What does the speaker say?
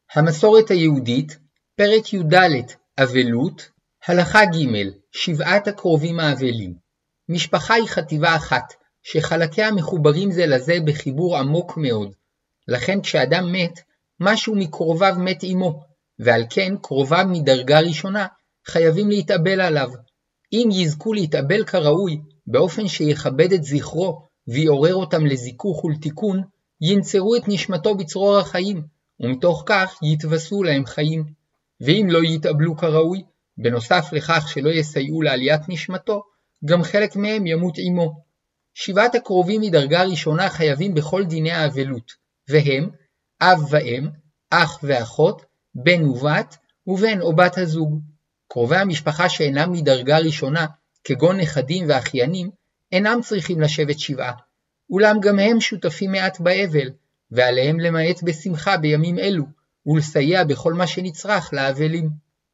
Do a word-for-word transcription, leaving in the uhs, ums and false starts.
המסורת היהודית, פרק י"ד, אבלות, הלכה ג' שבעת הקרובים האבלים. משפחה היא חטיבה אחת, שחלקיה מחוברים זה לזה בחיבור עמוק מאוד. לכן כשאדם מת, משהו מקרוביו מת עמו, ועל כן קרוביו מדרגה ראשונה חייבים להתאבל עליו. אם יזכו להתאבל כראוי, באופן שיכבד את זכרו ויעורר אותם לזיכוך ולתיקון, ינצרו את נשמתו בצרור החיים, ומתוך כך יתווספו להם חיים. ואם לא יתאבלו כראוי, בנוסף לכך שלא יסייעו לעליית נשמתו, גם חלק מהם ימות עמו. שבעת הקרובים מדרגה ראשונה חייבים בכל דיני האבלות, והם אב ואם, אח ואחות, בן ובת, ובן או בת הזוג. קרובי המשפחה שאינם מדרגה ראשונה, כגון נכדים ואחיינים, אינם צריכים לשבת שבעה, אולם גם הם שותפים מעט באבל, ועליהם למעט בשמחה בימים אלו, ולסייע בכל מה שנצרך לאבלים.